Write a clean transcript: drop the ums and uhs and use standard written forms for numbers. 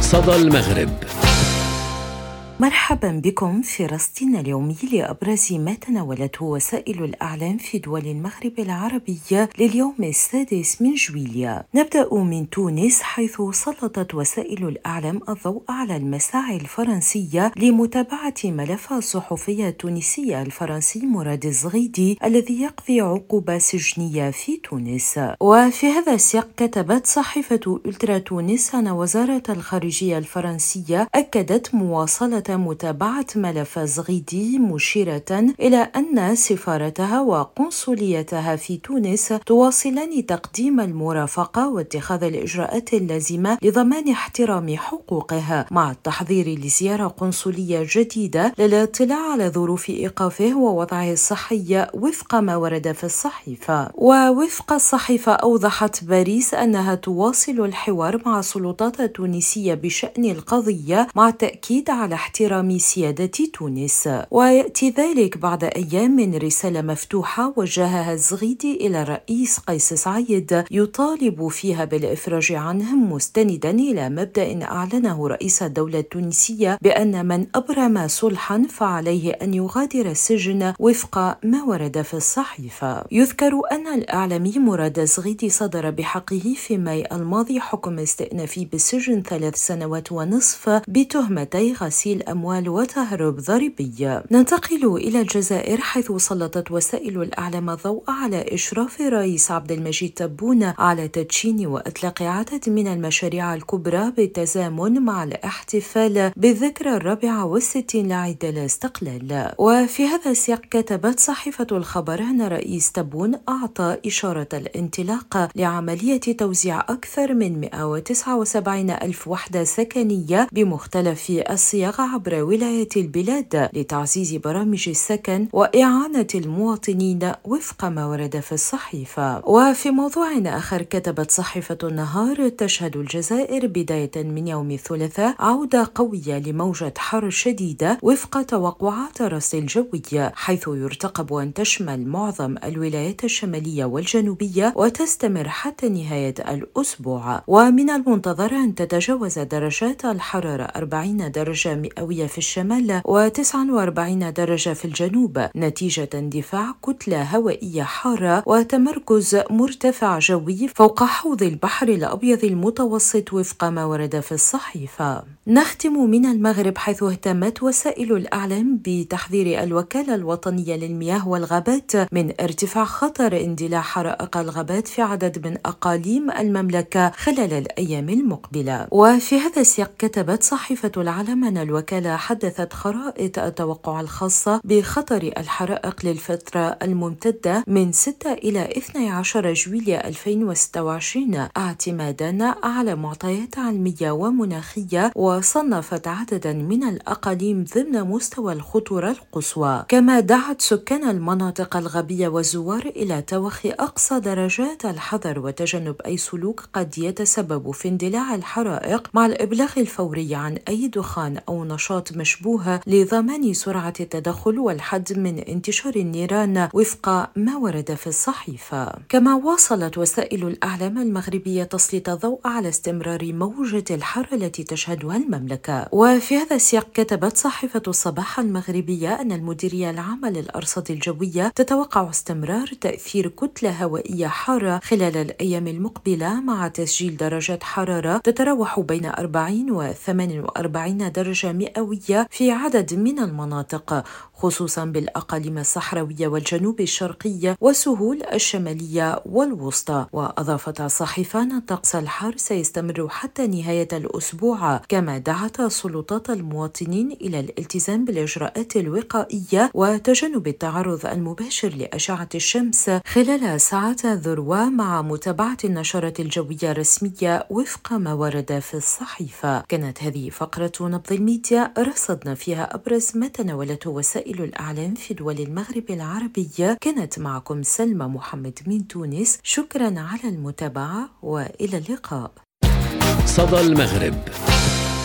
صدى المغرب. مرحبا بكم في رصدنا اليومي لأبرز ما تناولته وسائل الإعلام في دول المغرب العربي لليوم 6 من جويلية. نبدأ من تونس، حيث سلطت وسائل الإعلام الضوء على المساعي الفرنسية لمتابعة ملف الصحفي التونسي الفرنسي مراد الزغيدي الذي يقضي عقوبة سجنية في تونس. وفي هذا السياق كتبت صحيفة ألترا تونس أن وزارة الخارجية الفرنسية أكدت مواصلة متابعة ملف الزغيدي، مشيرة إلى أن سفارتها وقنصليتها في تونس تواصلان تقديم المرافقة واتخاذ الإجراءات اللازمة لضمان احترام حقوقه، مع التحضير لزيارة قنصلية جديدة للاطلاع على ظروف إيقافه ووضعه الصحي وفق ما ورد في الصحيفة. ووفق الصحيفة أوضحت باريس أنها تواصل الحوار مع السلطات التونسية بشأن القضية، مع التأكيد على احترام سيادة تونس. ويأتي ذلك بعد أيام من رسالة مفتوحة وجهها الزغيدي إلى الرئيس قيس سعيد يطالب فيها بالإفراج عنه، مستندا إلى مبدأ أعلنه رئيس الدولة التونسية بأن من أبرم صلحا فعليه أن يغادر السجن وفق ما ورد في الصحيفة. يذكر أن الإعلامي مراد الزغيدي صدر بحقه في ماي الماضي حكم استئنافي بالسجن 3 سنوات ونصف بتهمتي غسيل أموال وتهرب ضريبي. ننتقل إلى الجزائر، حيث سلطت وسائل الإعلام الضوء على إشراف الرئيس عبد المجيد تبون على تدشين وإطلاق عدد من المشاريع الكبرى بالتزامن مع الاحتفال بالذكرى 64 لعيد الاستقلال. وفي هذا السياق كتبت صحيفة الخبر أن الرئيس تبون أعطى إشارة الانطلاق لعملية توزيع أكثر من 179 ألف وحدة سكنية بمختلف الصيغ عبر ولايات البلاد لتعزيز برامج السكن وإعانة المواطنين وفق ما ورد في الصحيفة. وفي موضوع آخر كتبت صحيفة النهار: تشهد الجزائر بداية من يوم الثلاثاء عودة قوية لموجة حر شديدة وفق توقعات الرصد الجوي، حيث يرتقب أن تشمل معظم الولايات الشمالية والجنوبية وتستمر حتى نهاية الأسبوع. ومن المنتظر أن تتجاوز درجات الحرارة 40 درجة مئوية في الشمال و49 درجة في الجنوب، نتيجة اندفاع كتلة هوائية حارة وتمركز مرتفع جوي فوق حوض البحر الأبيض المتوسط وفق ما ورد في الصحيفة. نختم من المغرب، حيث اهتمت وسائل الإعلام بتحذير الوكالة الوطنية للمياه والغابات من ارتفاع خطر اندلاع حرائق الغابات في عدد من أقاليم المملكة خلال الأيام المقبلة. وفي هذا السياق كتبت صحيفة العالم أن الوكالة حدثت خرائط التوقع الخاصة بخطر الحرائق للفترة الممتدة من 6 إلى 12 جويلية 2026 اعتمادا على معطيات علمية ومناخية، وصنفت عددا من الأقاليم ضمن مستوى الخطورة القصوى. كما دعت سكان المناطق الغابية والزوار إلى توخي أقصى درجات الحذر وتجنب أي سلوك قد يتسبب في اندلاع الحرائق، مع الإبلاغ الفوري عن أي دخان أو نشاط مشبوه لضمان سرعة التدخل والحد من انتشار النيران وفق ما ورد في الصحيفة. كما واصلت وسائل الإعلام المغربية تسليط الضوء على استمرار موجة الحر التي تشهدها المملكة. وفي هذا السياق كتبت صحيفة الصباح المغربية أن المديرية العامة للأرصاد الجوية تتوقع استمرار تأثير كتلة هوائية حارة خلال الأيام المقبلة، مع تسجيل درجات حرارة تتراوح بين 40 و 48 درجة مئوية في عدد من المناطق، خصوصا بالأقاليم الصحراوية والجنوب الشرقي وسهول الشمالية والوسطى. وأضافت الصحيفة أن الطقس الحار سيستمر حتى نهاية الأسبوع، كما دعت سلطات المواطنين إلى الالتزام بالإجراءات الوقائية وتجنب التعرض المباشر لأشعة الشمس خلال ساعات الذروة، مع متابعة النشرات الجوية الرسمية وفق ما ورد في الصحيفة. كانت هذه فقرة نبض الميديا، رصدنا فيها أبرز ما تناولته وسائل الإعلام في دول المغرب العربية. كانت معكم سلمى محمد من تونس، شكرا على المتابعة وإلى اللقاء. صدى المغرب.